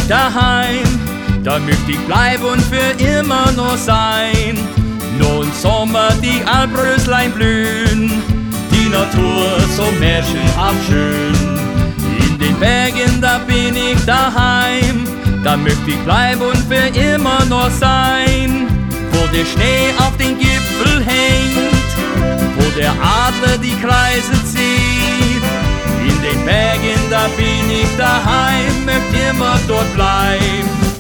ich daheim. Da möcht ich bleiben und für immer noch sein. Nur im Sommer die Alpröslein blühen, die Natur so märchenhaft schön. In den Bergen, da bin ich daheim. Da möcht ich bleiben und für immer noch sein. Wo der Schnee auf den Gipfel hängt, wo der Adler die Kreise zieht. In den Bergen, da bin ich daheim, möcht immer dort bleiben.